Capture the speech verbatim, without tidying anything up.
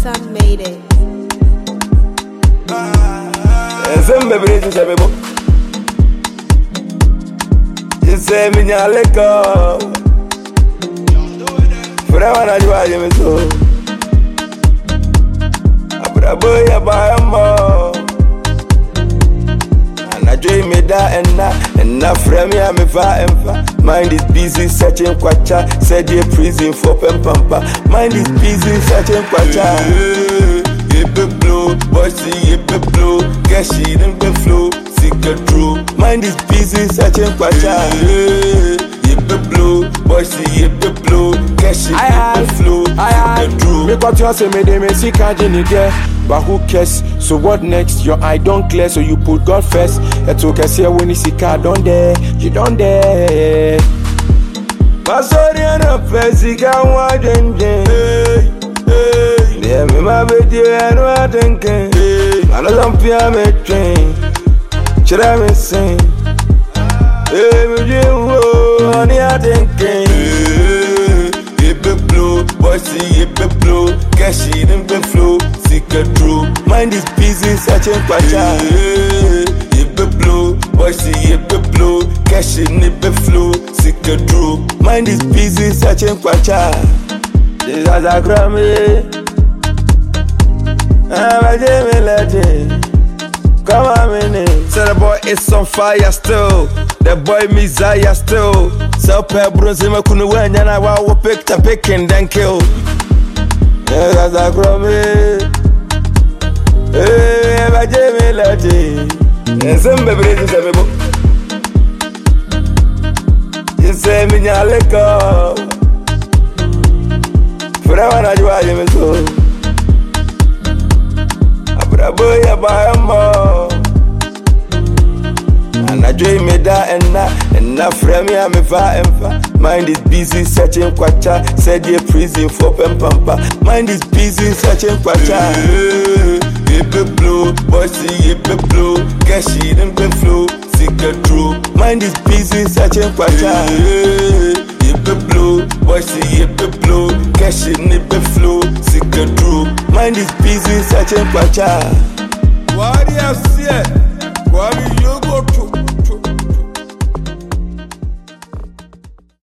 Sam made it. Sembe brezi sebebo. Jise minyaleko. Furawa na jua yemeso. Abrabo ya bayamo. Anajoi me da enna enna frame ya me fa emfa. Mind is busy searching kwacha. Said ye prison for pempampa. Mind is busy searching kwacha. Yippe blow, boy see yippe blow. Get she in the flow, seek a true. Mind is busy searching kwacha. Yippe blow, boy see yippe blow. Get she in the flow, seek a true. Me got you say me de me see can't get. But who cares? So what next? Your eye don't clear, so you put God first. It's okay, see when you see car don't there, you don't there. Masori ana pesika wa jenje. Yeah, me my baby, I know I think. I know some fear me train. Should I me sing? Hey, me dream, oh, honey, I think. Yippe blow, boy see yippe blow. Cash in the flow, seek a true. Mind is busy searching kwacha. Yippe blow, boy see yippe blow. Cash in the flow, seek a true. Mind is busy searching kwacha. This is a Grammy. I'm a Jamie legend. Come on, minute. Say the boy is on fire still. The boy Messiah still. So pay bros in my kunu when and I will pick the picking then kill. Yeah, that's a Grammy. Hey, I'm a Jamie legend. And some baby is a book. You say me nyaleko. Forever na jua yemeso. Abrabo ya bayamo. Anajoi me da enna enna frame ya me fa emfa. Mind is busy searching kwacha. Said ye prison for pempampa. Mind is busy searching kwacha. Yippe blow, boy see yippe blow. Get she in the flow, seek a true. Mind is busy searching kwacha. Yippe blow, boy see yippe blow. Cash in the flow, seek a true. Mind is busy searching kwacha. What do you say? What do you